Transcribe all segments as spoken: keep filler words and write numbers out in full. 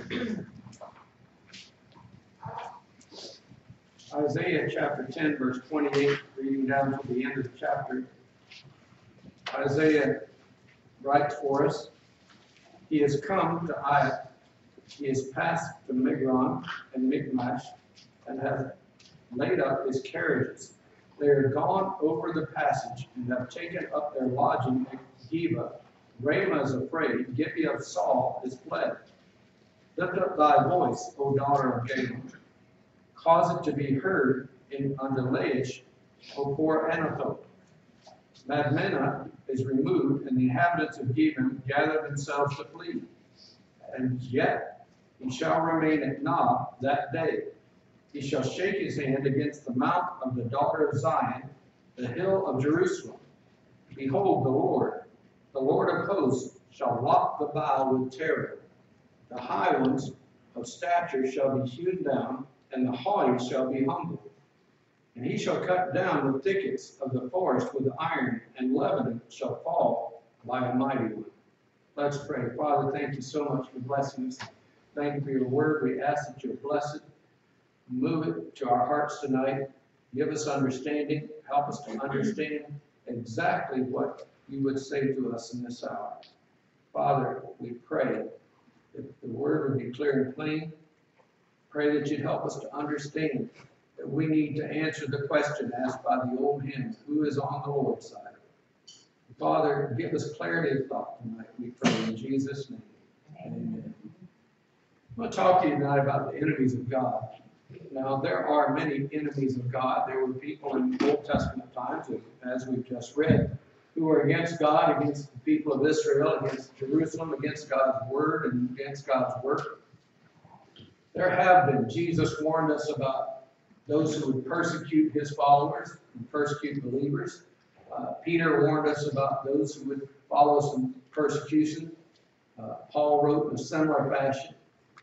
Isaiah chapter ten, verse twenty-eight, reading down to the end of the chapter. Isaiah writes for us, "He has come to Ai, he has passed to Migron and Michmash, and has laid up his carriages. They are gone over the passage, and have taken up their lodging at Geba. Ramah is afraid, Gibeah of Saul is fled. Lift up thy voice, O daughter of Jacob. Cause it to be heard in under Laish, O poor Anathoth. Madmenah is removed, and the inhabitants of Geba gather themselves to flee. And yet he shall remain at Nob that day. He shall shake his hand against the mount of the daughter of Zion, the hill of Jerusalem. Behold, the Lord, the Lord of hosts, shall lop the bough with terror. The high ones of stature shall be hewn down, and the haughty shall be humbled. And he shall cut down the thickets of the forest with iron, and Lebanon shall fall by a mighty one." Let's pray. Father, thank you so much for blessing us. Thank you for your word. We ask that you'll bless it. Move it to our hearts tonight. Give us understanding. Help us to understand exactly what you would say to us in this hour. Father, we pray that the word would be clear and plain. Pray that you'd help us to understand that we need to answer the question asked by the old hymn, who is on the Lord's side? Father, give us clarity of thought tonight, we pray in Jesus' name. Amen. I'm going to talk to you tonight about the enemies of God. Now, there are many enemies of God. There were people in Old Testament times, as we've just read, who were against God, against the people of Israel, against Jerusalem, against God's word, and against God's work. There have been. Jesus warned us about those who would persecute his followers and persecute believers. Uh, Peter warned us about those who would follow some persecution. Uh, Paul wrote in a similar fashion.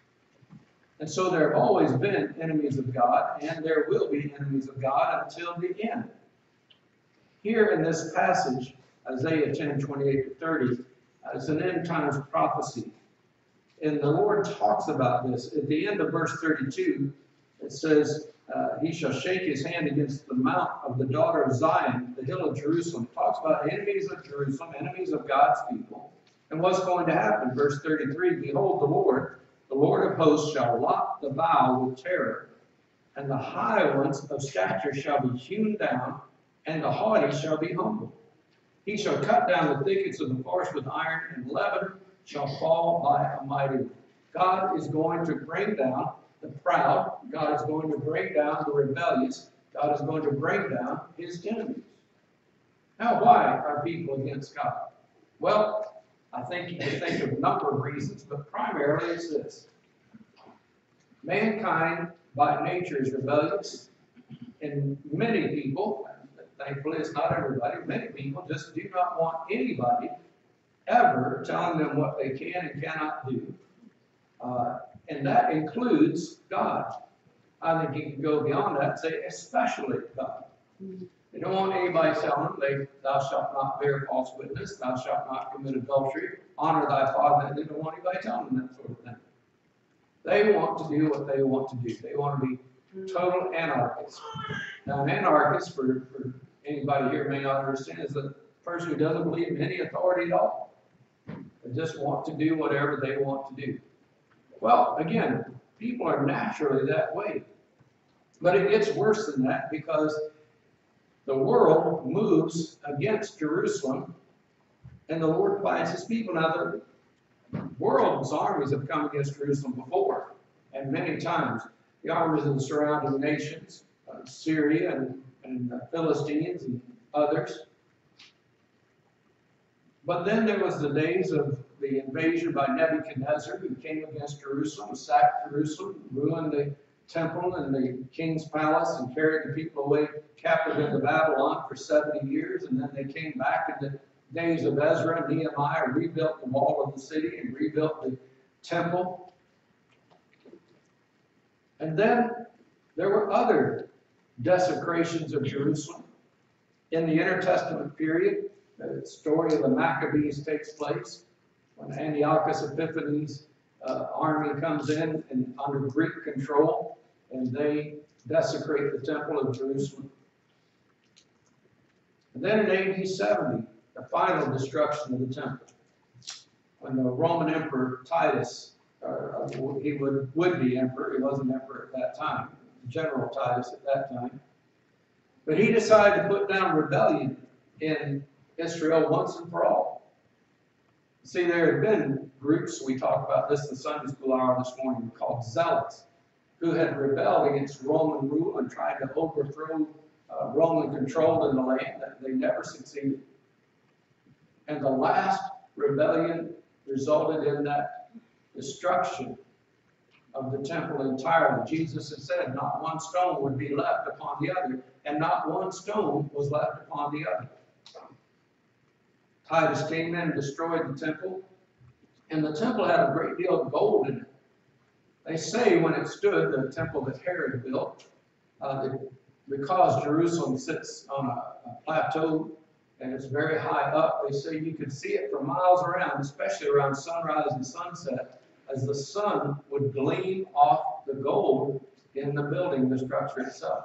And so there have always been enemies of God, and there will be enemies of God until the end. Here in this passage, Isaiah ten, twenty-eight to thirty, uh, is an end times prophecy. And the Lord talks about this. At the end of verse thirty-two, it says, uh, he shall shake his hand against the mount of the daughter of Zion, the hill of Jerusalem. It talks about enemies of Jerusalem, enemies of God's people. And what's going to happen? Verse thirty-three, behold, the Lord, the Lord of hosts, shall lop the bough with terror, and the high ones of stature shall be hewn down, and the haughty shall be humbled. He shall cut down the thickets of the forest with iron, and Lebanon shall fall by a mighty one. God is going to bring down the proud. God is going to bring down the rebellious. God is going to bring down his enemies. Now, why are people against God? Well, I think you can think of a number of reasons, but primarily it's this. Mankind by nature is rebellious, and many people, thankfully it's not everybody, many people just do not want anybody ever telling them what they can and cannot do. Uh, and that includes God. I think you can go beyond that and say, especially God. They don't want anybody telling them, they, thou shalt not bear false witness, thou shalt not commit adultery, honor thy father. They don't want anybody telling them that sort of thing. They want to do what they want to do. They want to be total anarchists. Now, an anarchist, for, for anybody here may not understand, is a person who doesn't believe in any authority at all. They just want to do whatever they want to do. Well, again, people are naturally that way. But it gets worse than that, because the world moves against Jerusalem, and the Lord finds his people. Now, the world's armies have come against Jerusalem before, and many times. The armies of the surrounding nations, uh, Syria and, and the Philistines and others. But then there was the days of the invasion by Nebuchadnezzar, who came against Jerusalem, sacked Jerusalem, ruined the temple and the king's palace, and carried the people away captive into Babylon for seventy years. And then they came back in the days of Ezra and Nehemiah, rebuilt the wall of the city and rebuilt the temple. And then there were other desecrations of Jerusalem. In the Intertestament period, the story of the Maccabees takes place when Antiochus Epiphanes uh, army comes in and under Greek control, and they desecrate the temple of Jerusalem. And then in A D seventy, the final destruction of the temple, when the Roman Emperor Titus, uh, he would, would be emperor, he wasn't emperor at that time, General Titus at that time, but he decided to put down rebellion in Israel once and for all. See, there had been groups, we talked about this in Sunday school hour this morning, called zealots, who had rebelled against Roman rule and tried to overthrow uh, Roman control in the land. That they never succeeded. And the last rebellion resulted in that destruction of the temple entirely. Jesus had said not one stone would be left upon the other, and not one stone was left upon the other. Titus came in and destroyed the temple, and the temple had a great deal of gold in it. They say when it stood, the temple that Herod built, uh, the, because Jerusalem sits on a, a plateau and it's very high up, they say you could see it for miles around, especially around sunrise and sunset, as the sun would gleam off the gold in the building, the structure itself.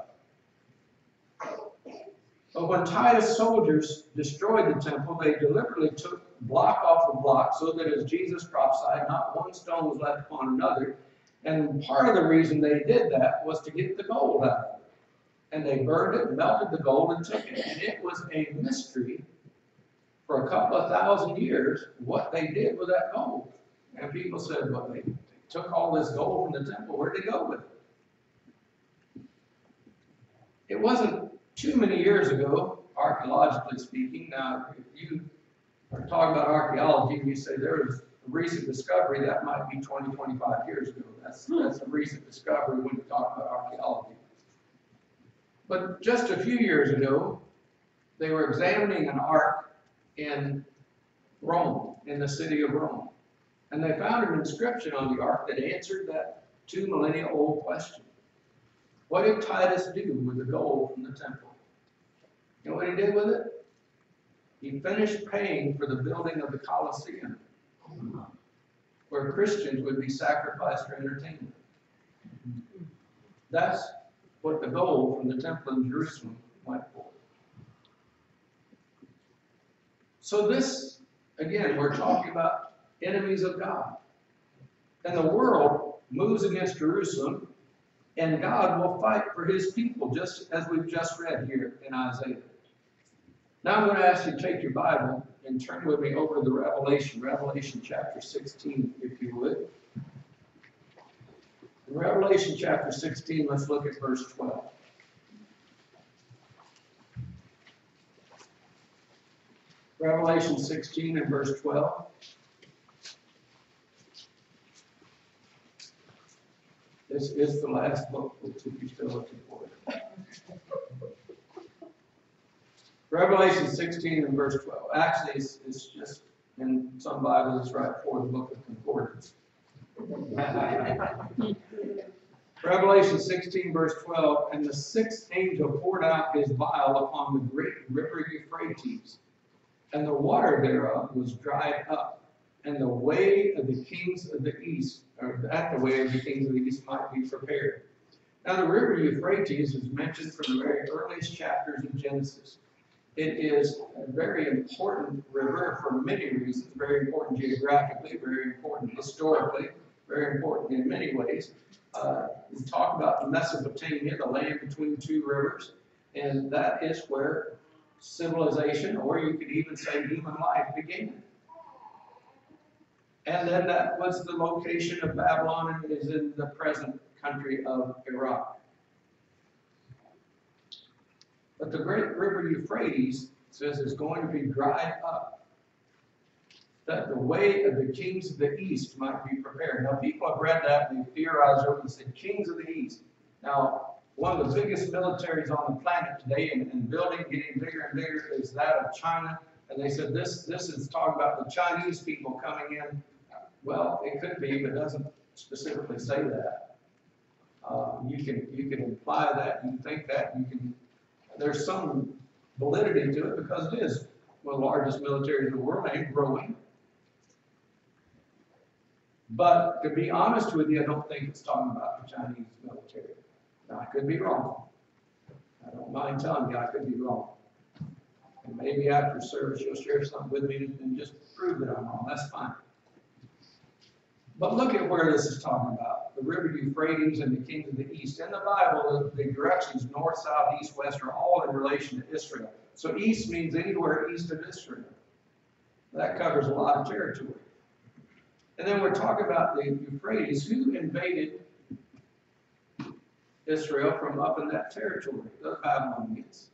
But when Titus' soldiers destroyed the temple, they deliberately took block off of block so that, as Jesus prophesied, not one stone was left upon another. And part of the reason they did that was to get the gold out of it. And they burned it, melted the gold, and took it. And it was a mystery for a couple of thousand years what they did with that gold. And people said, well, they took all this gold from the temple. Where'd they go with it? It wasn't too many years ago, archaeologically speaking. Now, if you are talking about archaeology and you say there was a recent discovery, that might be twenty, twenty-five years ago. That's, that's a recent discovery when you talk about archaeology. But just a few years ago, they were examining an ark in Rome, in the city of Rome. And they found an inscription on the ark that answered that two millennia old question. What did Titus do with the gold from the temple? You know what he did with it? He finished paying for the building of the Colosseum, where Christians would be sacrificed for entertainment. That's what the gold from the temple in Jerusalem went for. So this, again, we're talking about enemies of God. And the world moves against Jerusalem, and God will fight for his people, just as we've just read here in Isaiah. Now I'm going to ask you to take your Bible and turn with me over to the Revelation, Revelation chapter sixteen, if you would. In Revelation chapter sixteen, let's look at verse twelve. Revelation sixteen and verse twelve. This is the last book, if you're still looking for it. Revelation sixteen and verse twelve. Actually, it's, it's just, in some Bibles, it's right before the book of Concordance. Revelation sixteen, verse twelve, and the sixth angel poured out his vial upon the great river Euphrates, and the water thereof was dried up, and the way of the kings of the east, or that the way of the kings of the east might be prepared. Now the river Euphrates is mentioned from the very earliest chapters of Genesis. It is a very important river for many reasons, very important geographically, very important historically, very important in many ways. Uh, we talk about the Mesopotamia, the land between two rivers, and that is where civilization, or you could even say human life, began. And then that was the location of Babylon, and is in the present country of Iraq. But the great river Euphrates says is going to be dried up, that the way of the kings of the east might be prepared. Now, people have read that and they theorized over and said, kings of the east. Now, one of the biggest militaries on the planet today, and, and building getting bigger and bigger, is that of China. And they said this, this is talking about the Chinese people coming in. Well, it could be, but it doesn't specifically say that. Uh, you can you can imply that, you can think that, you can. There's some validity to it because it is one of the largest militaries in the world and growing. But to be honest with you, I don't think it's talking about the Chinese military. Now, I could be wrong. I don't mind telling you I could be wrong. And maybe after service you'll share something with me and just prove that I'm wrong. That's fine. But look at where this is talking about. The river Euphrates and the kings of the east. In the Bible, the directions north, south, east, west are all in relation to Israel. So east means anywhere east of Israel. That covers a lot of territory. And then we're talking about the Euphrates. Who invaded Israel from up in that territory? The Babylonians.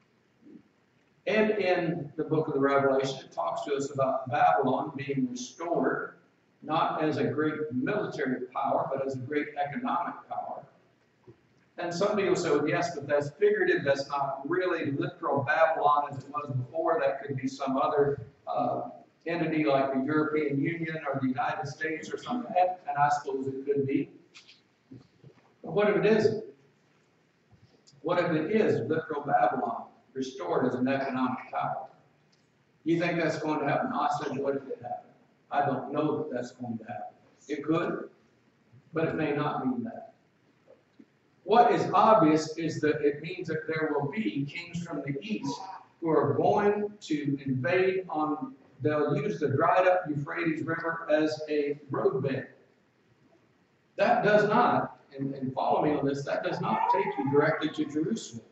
And in the book of the Revelation, it talks to us about Babylon being restored, not as a great military power, but as a great economic power. And some people say, well, yes, but that's figurative. That's not really literal Babylon as it was before. That could be some other uh, entity like the European Union or the United States or something. And I suppose it could be. But what if it isn't? What if it is literal Babylon, restored as an economic power? You think that's going to happen? I said, what if it happened? I don't know that that's going to happen. It could, but it may not mean that. What is obvious is that it means that there will be kings from the east who are going to invade on, they'll use the dried up Euphrates River as a roadbed. That does not, and, and follow me on this, that does not take you directly to Jerusalem.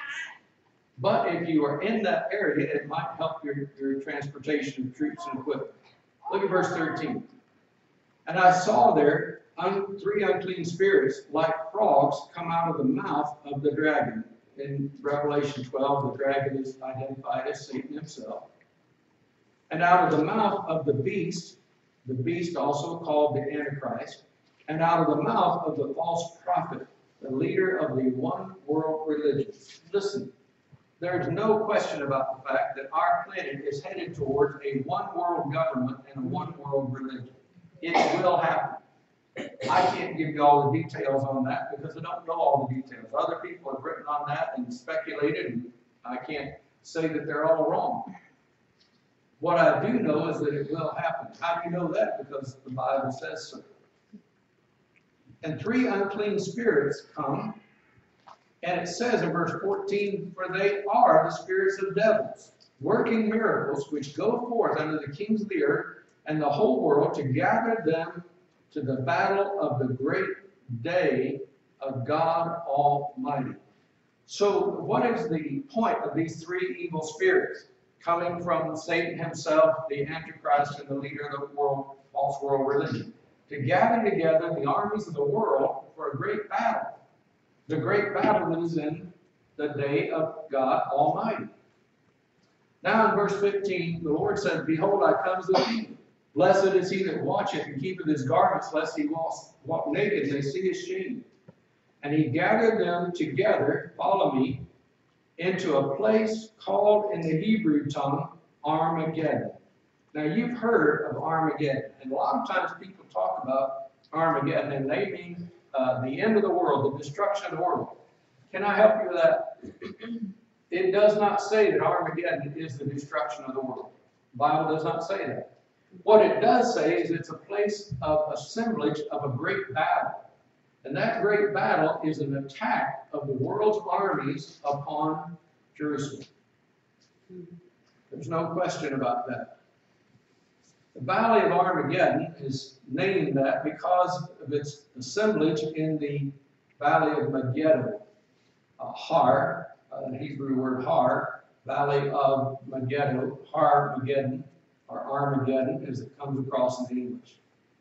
But if you are in that area, it might help your, your transportation of troops and equipment. Look at verse thirteen. And I saw there un, three unclean spirits like frogs come out of the mouth of the dragon. In Revelation twelve, the dragon is identified as Satan himself. And out of the mouth of the beast, the beast also called the Antichrist, and out of the mouth of the false prophet, the leader of the one world religion. Listen. There's no question about the fact that our planet is headed towards a one-world government and a one-world religion. It will happen. I can't give you all the details on that because I don't know all the details. Other people have written on that and speculated, and I can't say that they're all wrong. What I do know is that it will happen. How do you know that? Because the Bible says so. And three unclean spirits come. And it says in verse fourteen, for they are the spirits of devils, working miracles which go forth unto the kings of the earth and the whole world to gather them to the battle of the great day of God Almighty. So what is the point of these three evil spirits coming from Satan himself, the Antichrist, and the leader of the world, false world religion? To gather together the armies of the world for a great battle. The great battle that is in the day of God Almighty. Now in verse fifteen, the Lord said, behold, I come to the king. Blessed is he that watcheth and keepeth his garments, lest he walk, walk naked and they see his shame. And he gathered them together, follow me, into a place called in the Hebrew tongue Armageddon. Now you've heard of Armageddon, and a lot of times people talk about Armageddon, and they mean Uh, the end of the world, the destruction of the world. Can I help you with that? It does not say that Armageddon is the destruction of the world. The Bible does not say that. What it does say is it's a place of assemblage of a great battle. And that great battle is an attack of the world's armies upon Jerusalem. There's no question about that. The Valley of Armageddon is named that because of its assemblage in the Valley of Megiddo. Uh, Har, uh, the Hebrew word Har, Valley of Megiddo, Har Megiddo, or Armageddon, as it comes across in English.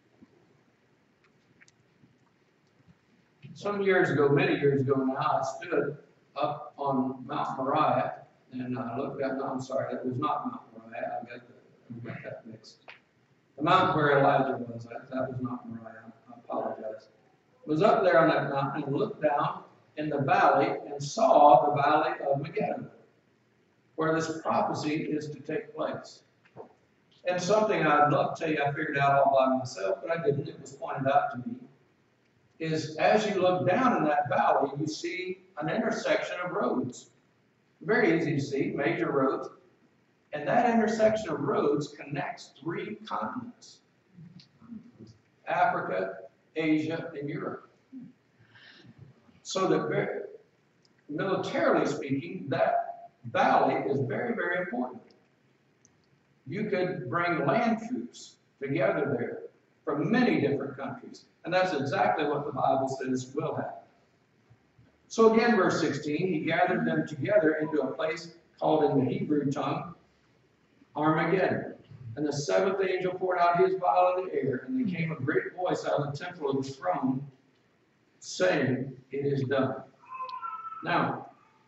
Some years ago, many years ago now, I stood up on Mount Moriah, and I looked at, no, I'm sorry, that was not Mount Moriah, I got, the, I got that mixed. The mountain where Elijah was, that, that was not Moriah, I apologize. I was up there on that mountain and looked down in the valley and saw the Valley of Megiddo, where this prophecy is to take place. And something I'd love to tell you I figured out all by myself, but I didn't, it was pointed out to me, is as you look down in that valley, you see an intersection of roads. Very easy to see, major roads. And that intersection of roads connects three continents. Africa, Asia, and Europe. So that very, militarily speaking, that valley is very, very important. You could bring land troops together there from many different countries. And that's exactly what the Bible says will happen. So again, verse sixteen, he gathered them together into a place called in the Hebrew tongue, Armageddon. And the seventh angel poured out his vial in the air, and there came a great voice out of the temple of the throne, saying, "It is done." Now,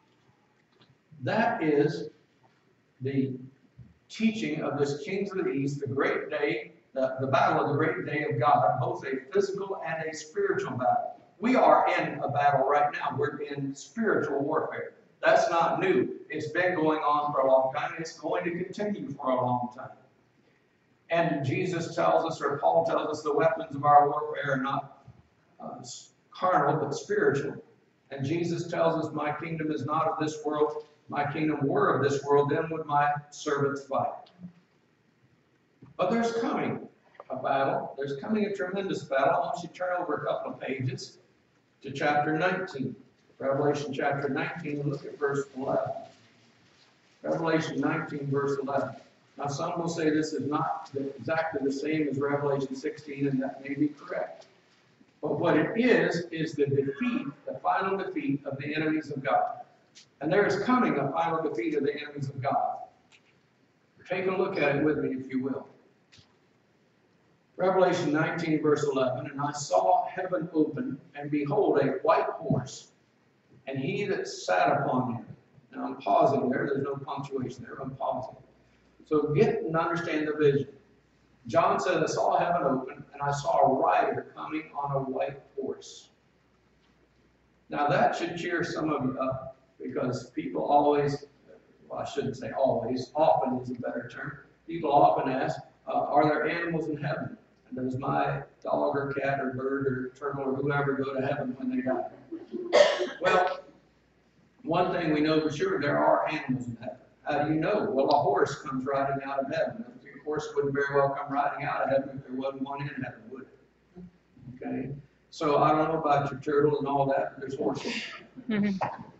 that is the teaching of this Kings of the East, the great day, the, the battle of the great day of God, both a physical and a spiritual battle. We are in a battle right now. We're in spiritual warfare. That's not new. It's been going on for a long time. It's going to continue for a long time. And Jesus tells us, or Paul tells us, the weapons of our warfare are not uh, carnal, but spiritual. And Jesus tells us, my kingdom is not of this world. My kingdom were of this world, then would my servants fight. But there's coming a battle. There's coming a tremendous battle. I want you to turn over a couple of pages to chapter nineteen. Revelation chapter nineteen, and look at verse eleven. Revelation nineteen, verse eleven. Now some will say this is not exactly the same as Revelation sixteen, and that may be correct. But what it is, is the defeat, the final defeat of the enemies of God. And there is coming a final defeat of the enemies of God. Take a look at it with me, if you will. Revelation nineteen, verse eleven, and I saw heaven open, and behold, a white horse, and he that sat upon him. Now I'm pausing there. There's no punctuation there. I'm pausing. So get and understand the vision. John said, I saw heaven open, and I saw a rider coming on a white horse. Now that should cheer some of you up, because people always, well, I shouldn't say always, often is a better term. People often ask, uh, are there animals in heaven? And does my dog or cat or bird or turtle or whoever go to heaven when they die? Well, one thing we know for sure, there are animals in heaven. How do you know? Well, a horse comes riding out of heaven. A horse wouldn't very well come riding out of heaven if there wasn't one in heaven, would it? Okay? So I don't know about your turtle and all that, but there's horses. Mm-hmm.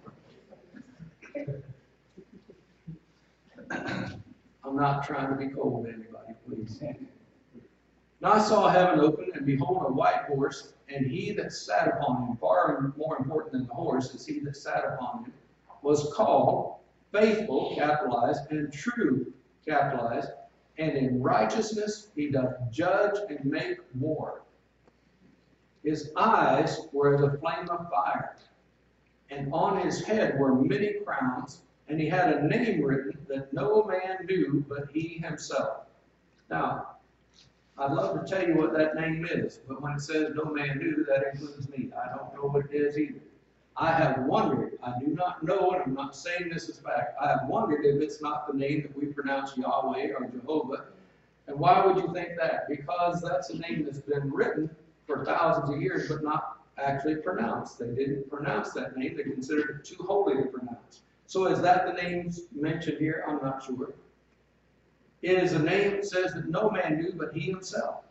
I'm not trying to be cold to anybody, please. Now I saw heaven open, and behold, a white horse, and he that sat upon him, far more important than the horse is he that sat upon him, was called Faithful, capitalized, and True, capitalized, and in righteousness he doth judge and make war. His eyes were as a flame of fire, and on his head were many crowns, and he had a name written that no man knew but he himself. Now, I'd love to tell you what that name is, but when it says no man knew, that includes me. I don't know what it is either. I have wondered, I do not know, and I'm not saying this is fact, I have wondered if it's not the name that we pronounce Yahweh or Jehovah. And why would you think that? Because that's a name that's been written for thousands of years, but not actually pronounced. They didn't pronounce that name. They considered it too holy to pronounce. So is that the name mentioned here? I'm not sure. It is a name that says that no man knew but he himself.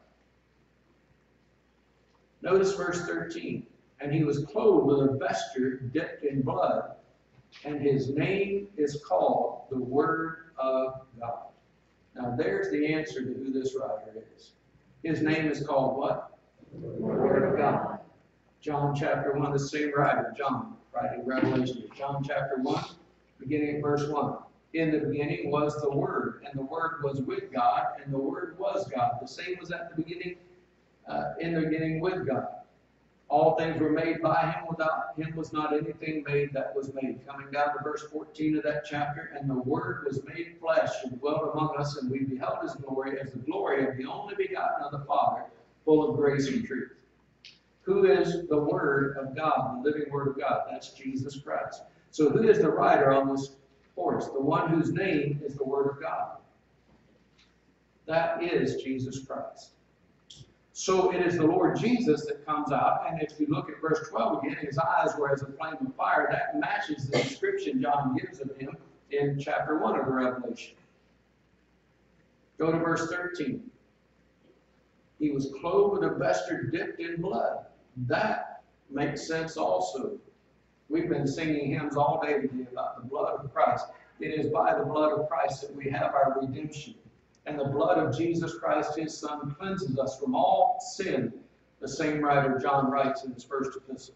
Notice verse thirteen. And he was clothed with a vesture dipped in blood, and his name is called the Word of God. Now there's the answer to who this writer is. His name is called what? The Word of God. John chapter one, the same writer, John, writing Revelation. John chapter one, beginning at verse one. In the beginning was the Word, and the Word was with God, and the Word was God. The same was at the beginning, uh, in the beginning with God. All things were made by him. Without him was not anything made that was made. Coming down to verse fourteen of that chapter, and the Word was made flesh and dwelt among us, and we beheld his glory as the glory of the only begotten of the Father, full of grace and truth. Who is the Word of God, the living Word of God? That's Jesus Christ. So who is the rider on this horse? The one whose name is the Word of God. That is Jesus Christ. So it is the Lord Jesus that comes out, and if you look at verse twelve again, his eyes were as a flame of fire. That matches the description John gives of him in chapter one of the Revelation. Go to verse thirteen. He was clothed with a vesture dipped in blood. That makes sense also. We've been singing hymns all day today about the blood of Christ. It is by the blood of Christ that we have our redemption. And the blood of Jesus Christ, his Son, cleanses us from all sin, the same writer John writes in his first epistle.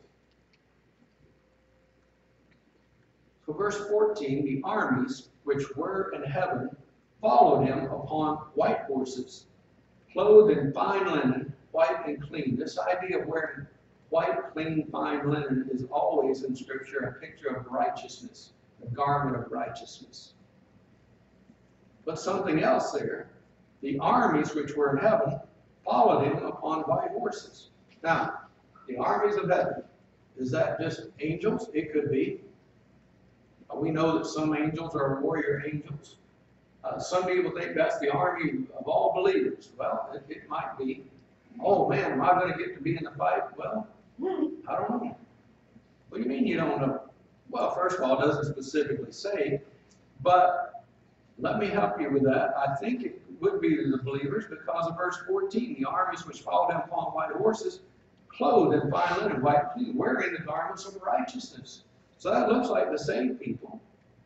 So verse fourteen, the armies which were in heaven followed him upon white horses, clothed in fine linen, white and clean. This idea of wearing white, clean, fine linen is always in Scripture a picture of righteousness, a garment of righteousness. But something else there, the armies which were in heaven followed him upon white horses. Now, the armies of heaven, is that just angels? It could be. We know that some angels are warrior angels. Uh, some people think that's the army of all believers. Well, it, it might be. Oh man, am I going to get to be in the fight? Well, I don't know. What do you mean you don't know? Well, first of all, it doesn't specifically say, but let me help you with that. I think it would be the believers because of verse fourteen. The armies which followed him upon white horses, clothed in fine linen, white and clean, wearing the garments of righteousness. So that looks like the saved people.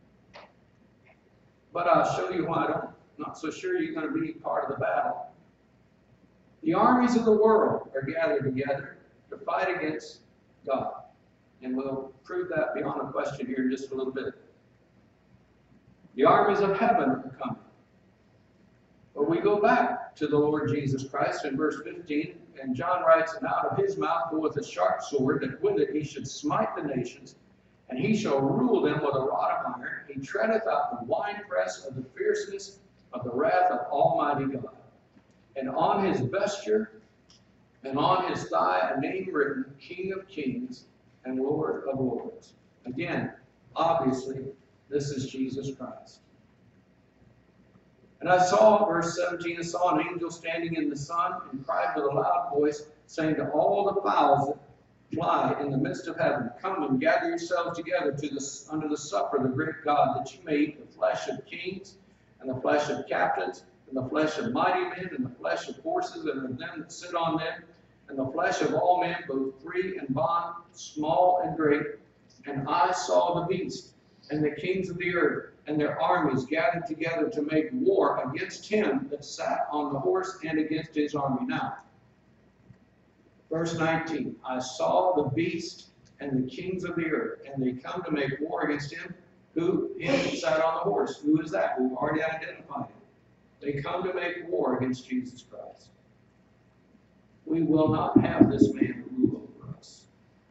But I'll show you why I'm not so sure you're going to be part of the battle. The armies of the world are gathered together to fight against God. And we'll prove that beyond a question here in just a little bit. The armies of heaven are coming. But we go back to the Lord Jesus Christ in verse fifteen, and John writes, and out of his mouth goeth a sharp sword, that with it he should smite the nations, and he shall rule them with a rod of iron. He treadeth out the winepress of the fierceness of the wrath of Almighty God. And on his vesture and on his thigh a name written, King of Kings and Lord of Lords. Again, obviously, this is Jesus Christ. And I saw, verse seventeen, I saw an angel standing in the sun and cried with a loud voice, saying to all the fowls that fly in the midst of heaven, come and gather yourselves together to this, under the supper of the great God, that you may eat the flesh of kings, and the flesh of captains, and the flesh of mighty men, and the flesh of horses, and of them that sit on them, and the flesh of all men, both free and bond, small and great. And I saw the beast, and the kings of the earth, and their armies gathered together to make war against him that sat on the horse and against his army. Now, verse nineteen, I saw the beast and the kings of the earth, and they come to make war against him. Who? Him that sat on the horse. Who is that? We've already identified him. They come to make war against Jesus Christ. We will not have this man rule over us.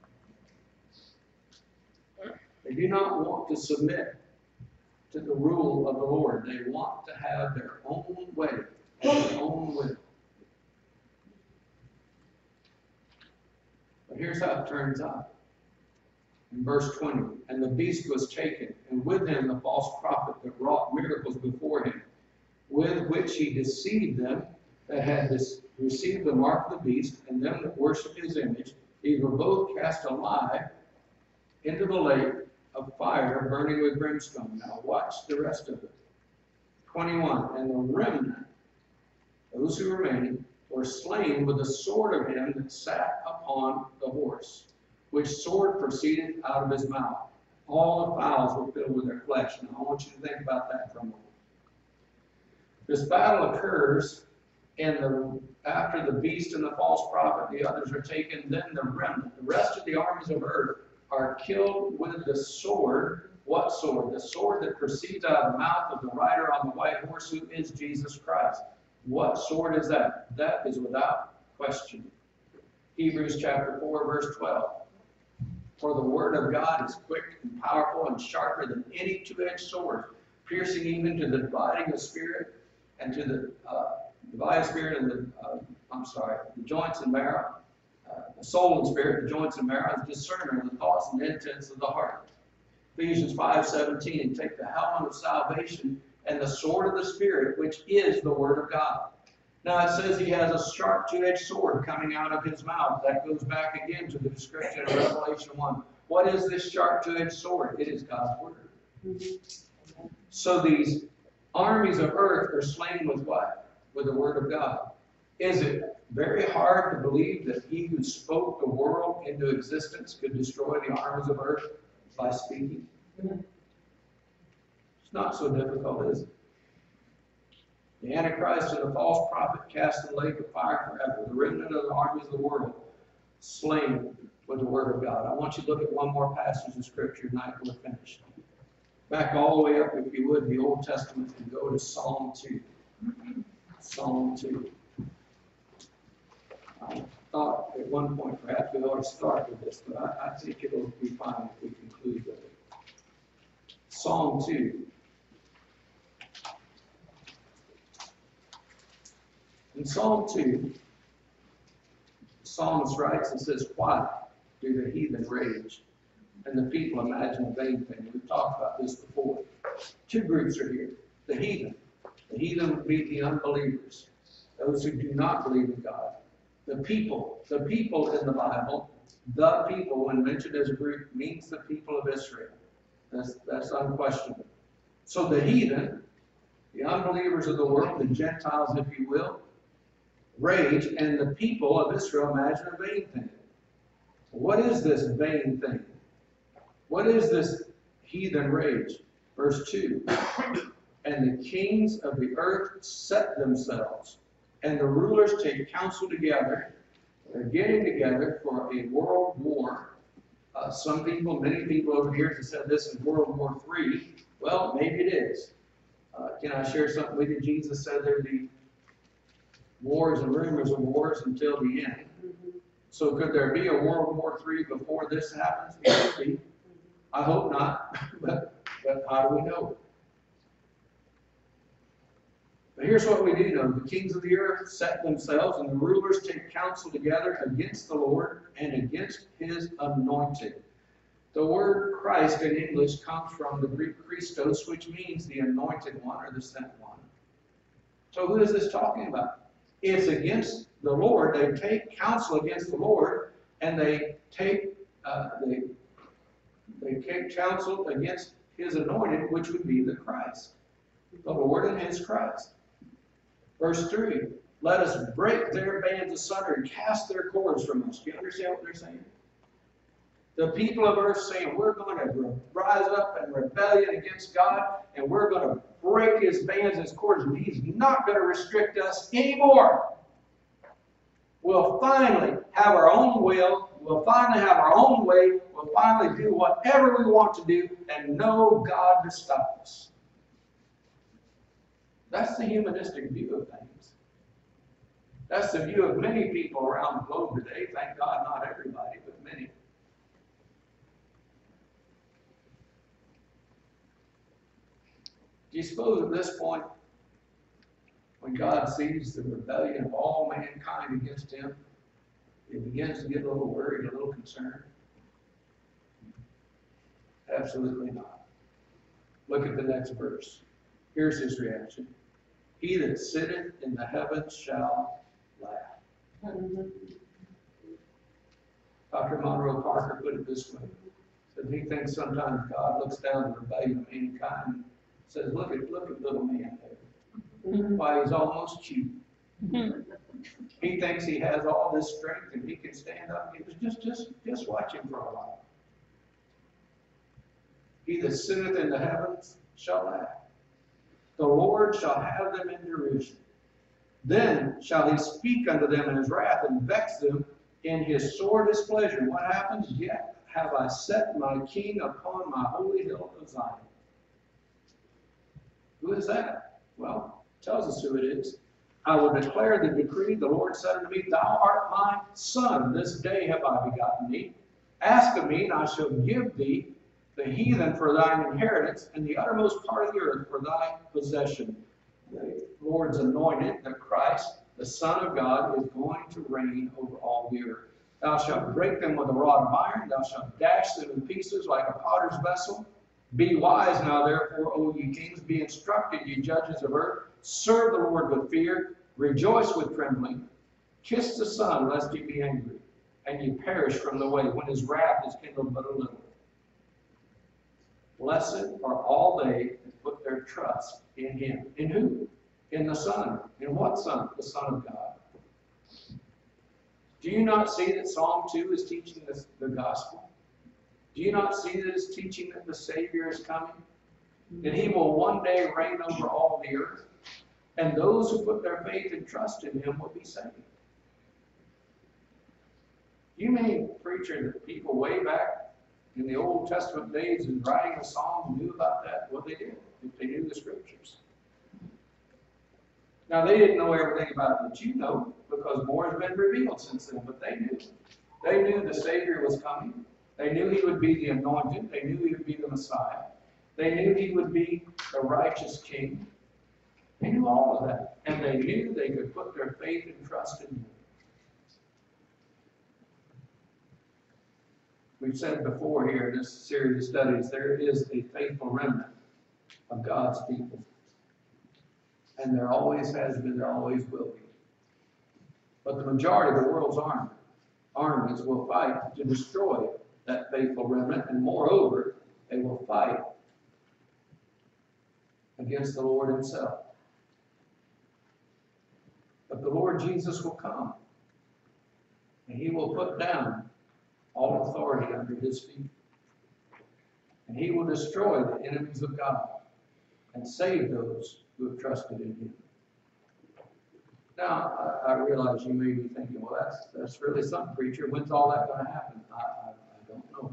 They do not want to submit to the rule of the Lord. They want to have their own way and their own will. But here's how it turns out. In verse twenty, and the beast was taken, and with him the false prophet that wrought miracles before him, with which he deceived them that had this, received the mark of the beast, and them that worship his image. These were both cast alive into the lake of fire burning with brimstone. Now watch the rest of it. twenty-one, and the remnant, those who remained, were slain with the sword of him that sat upon the horse, which sword proceeded out of his mouth. All the fowls were filled with their flesh. Now I want you to think about that for a moment. This battle occurs, and the, after the beast and the false prophet, the others are taken, then the remnant, the rest of the armies of earth, are killed with the sword. What sword? The sword that proceeds out of the mouth of the rider on the white horse, who is Jesus Christ. What sword is that? That is without question. Hebrews chapter four, verse twelve. For the word of God is quick and powerful and sharper than any two-edged sword, piercing even to the dividing of spirit and to the uh, dividing spirit and the, uh, I'm sorry, the joints and marrow, uh, the soul and spirit, the joints and marrow, the discerner of the thoughts and intents of the heart. Ephesians five seventeen, take the helmet of salvation and the sword of the Spirit, which is the word of God. Now it says he has a sharp two-edged sword coming out of his mouth. That goes back again to the description of Revelation one. What is this sharp two-edged sword? It is God's word. Mm-hmm. So these armies of earth are slain with what? With the word of God. Is it very hard to believe that he who spoke the world into existence could destroy the armies of earth by speaking? It's not so difficult, is it? The Antichrist and the false prophet cast in the lake of fire forever. The remnant of the armies of the world slain with the word of God. I want you to look at one more passage of Scripture tonight and we're finished. Back all the way up, if you would, the Old Testament, and go to Psalm two. Psalm two. I thought at one point perhaps we ought to start with this, but I, I think it'll be fine if we conclude with it. Psalm two. In Psalm two, the psalmist writes and says, "Why do the heathen rage and the people imagine a vain thing?" We've talked about this before. Two groups are here. The heathen. The heathen would be the unbelievers, those who do not believe in God. The people. The people in the Bible, the people, when mentioned as a group, means the people of Israel. That's, that's unquestionable. So the heathen, the unbelievers of the world, the Gentiles, if you will, rage, and the people of Israel imagine a vain thing. What is this vain thing? What is this heathen rage? Verse two. And the kings of the earth set themselves, and the rulers take counsel together. They're getting together for a world war. Uh, some people, many people over here have said this is World War Three. Well, maybe it is. Uh, can I share something with you? Jesus said there'd be wars and rumors of wars until the end. So could there be a World War Three before this happens? Maybe. I hope not, but, but how do we know? But here's what we do know. The kings of the earth set themselves, and the rulers take counsel together against the Lord and against his anointed. The word Christ in English comes from the Greek Christos, which means the anointed one or the sent one. So who is this talking about? It's against the Lord. They take counsel against the Lord, and they take uh, they they take counsel against his anointed, which would be the Christ, the Lord and his Christ. Verse three, let us break their bands asunder and cast their cords from us. Do you understand what they're saying? The people of earth saying, we're going to rise up in rebellion against God, and we're going to break his bands and his cords, and he's not going to restrict us anymore. We'll finally have our own will. We'll finally have our own way. We'll finally do whatever we want to do and know God to stop us. That's the humanistic view of things. That's the view of many people around the globe today. Thank God, not everybody, but many. Do you suppose at this point, when God sees the rebellion of all mankind against him, he begins to get a little worried, a little concerned? Absolutely not. Look at the next verse. Here's his reaction. He that sitteth in the heavens shall laugh. Doctor Monroe Parker put it this way. He said he thinks sometimes God looks down on the rebellion of mankind and says, look at, look at little man there. Why, he's almost cute. He thinks he has all this strength and he can stand up. Just, just, just watch him for a while. He that sitteth in the heavens shall laugh. The Lord shall have them in derision. Then shall he speak unto them in his wrath and vex them in his sore displeasure. What happens? Yet have I set my king upon my holy hill of Zion. Who is that? Well, it tells us who it is. I will declare the decree. The Lord said unto me, thou art my son. This day have I begotten thee. Ask of me, and I shall give thee the heathen for thine inheritance, and the uttermost part of the earth for thy possession. The Lord's anointed, the Christ, the Son of God, is going to reign over all the earth. Thou shalt break them with a rod of iron. Thou shalt dash them in pieces like a potter's vessel. Be wise now, therefore, O ye kings. Be instructed, ye judges of earth. Serve the Lord with fear. Rejoice with trembling. Kiss the Son, lest he be angry, and ye perish from the way, when his wrath is kindled but a little. Blessed are all they that put their trust in him. In who? In the Son. In what Son? The Son of God. Do you not see that Psalm two is teaching the, the gospel? Do you not see that it's teaching that the Savior is coming? That he will one day reign over all the earth? And those who put their faith and trust in him will be saved. You mean, preacher, that people way back in the Old Testament days and writing the Psalm knew about that? Well, they did, if they knew the Scriptures. Now, they didn't know everything about it that you know, because more has been revealed since then, but they knew. They knew the Savior was coming. They knew he would be the anointed. They knew he would be the Messiah. They knew he would be the righteous king. They knew all of that. And they knew they could put their faith and trust in him. We've said before here in this series of studies, there is a faithful remnant of God's people. And there always has been, there always will be. But the majority of the world's army, armies will fight to destroy that faithful remnant, and moreover, they will fight against the Lord himself. But the Lord Jesus will come, and he will put down all authority under his feet. And he will destroy the enemies of God and save those who have trusted in him. Now, I, I realize you may be thinking, well, that's that's really something, preacher. When's all that going to happen? I, I, I don't know.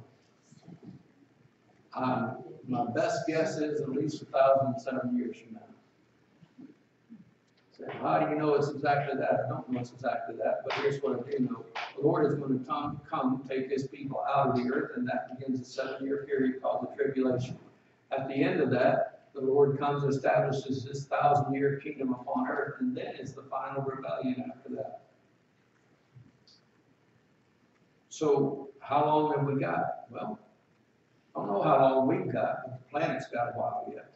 Um, my best guess is at least a thousand seven years from now. So how do you know it's exactly that? I don't know it's exactly that, but here's what I do know. The Lord is going to come, come take his people out of the earth, and that begins a seven-year period called the tribulation. At the end of that, the Lord comes and establishes his thousand-year kingdom upon earth, and then is the final rebellion after that. So how long have we got? Well, I don't know how long we've got, but the planet's got a while yet.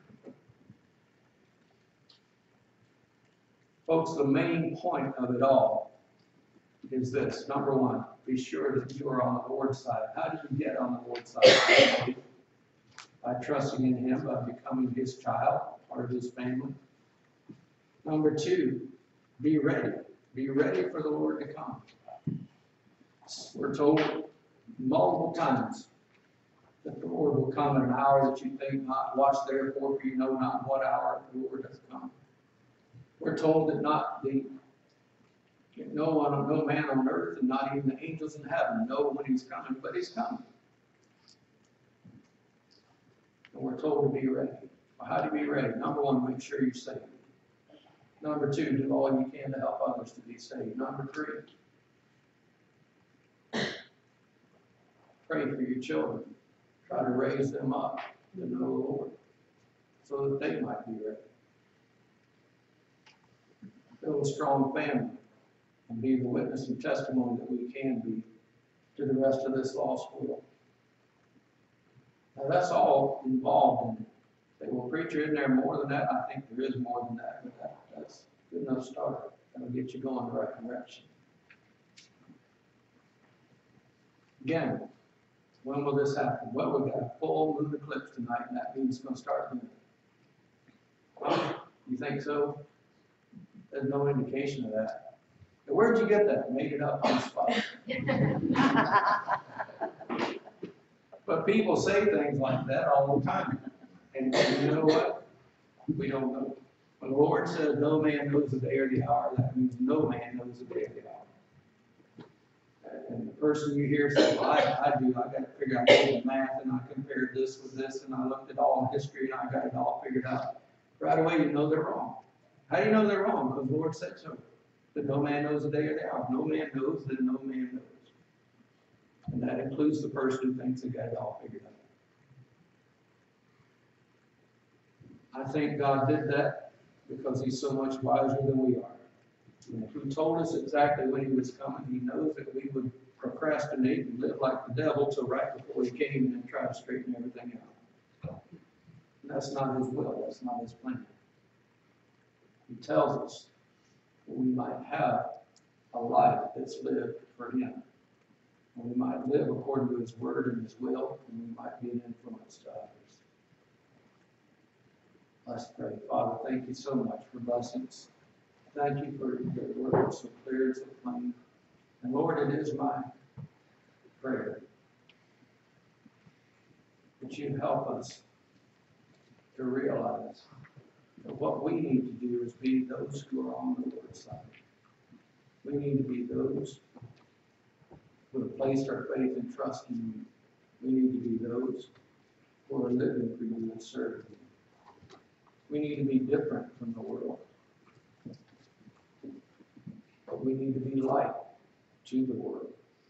Folks, the main point of it all is this. Number one, be sure that you are on the Lord's side. How do you get on the Lord's side? By trusting in him, by becoming his child, part of his family. Number two, be ready. Be ready for the Lord to come. We're told multiple times that the Lord will come in an hour that you think not. Watch therefore, for you know not what hour the Lord has come. We're told that not the no one, no man on earth, and not even the angels in heaven know when he's coming, but he's coming. And we're told to be ready. Well, how do you be ready? Number one, make sure you're saved. Number two, do all you can to help others to be saved. Number three, pray for your children. Try to raise them up to know the Lord so that they might be ready. Build a strong family and be the witness and testimony that we can be to the rest of this lost world. Now that's all involved in it. Say, well, preacher, isn't there more than that? I think there is more than that, but that, that's a good enough start. That'll get you going in the right direction. Again, when will this happen? Well, we've got a full moon eclipse tonight, and that means it's going to start then. Well, you think so? There's no indication of that. Now, where'd you get that? Made it up on the spot. But people say things like that all the time. And you know what? We don't know. When the Lord says no man knows the day or the hour, that means no man knows the day or the hour. And the person you hear say, well, I, I do, I got to figure out the math, and I compared this with this, and I looked at all history, and I got it all figured out. Right away, you know they're wrong. How do you know they're wrong? Because the Lord said so. That no man knows the day or the hour. No man knows that no man knows. And that includes the person who thinks they got it all figured out. I think God did that because he's so much wiser than we are. And if he told us exactly when he was coming, he knows that we would procrastinate and live like the devil till right before he came and try to straighten everything out. And that's not his will. That's not his plan. He tells us that we might have a life that's lived for him. And we might live according to his word and his will, and we might be an influence to others. Let's pray. Father, thank you so much for blessings. Thank you for your word so clear and so plain. And Lord, it is my prayer that you help us to realize that what we need to do is be those who are on the Lord's side. We need to be those who have placed our faith and trust in you. We need to be those who are living for you and serving you. We need to be different from the world. But we need to be light to the world.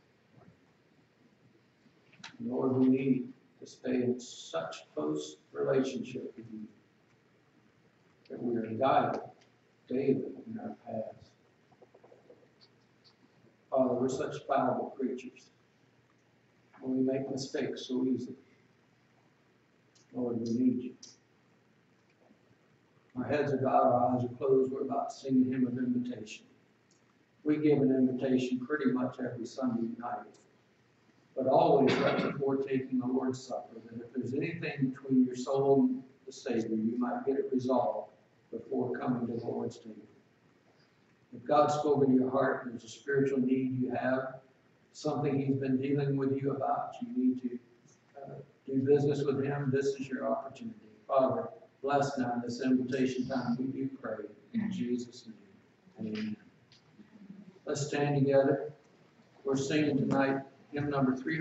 And Lord, we need to stay in such close relationship with you that we are guided daily in our paths. Father, we're such fallible creatures, and we make mistakes so easily. Lord, we need you. Our heads are bowed, our eyes are closed. We're about to sing a hymn of invitation. We give an invitation pretty much every Sunday night, but always right before taking the Lord's Supper, that if there's anything between your soul and the Savior, you might get it resolved before coming to the Lord's table. If God's spoken to your heart, there's a spiritual need you have, something He's been dealing with you about, you need to uh, do business with Him, this is your opportunity. Father, bless now this invitation time. We do pray in Jesus' name. Amen. Let's stand together. We're singing tonight hymn number three.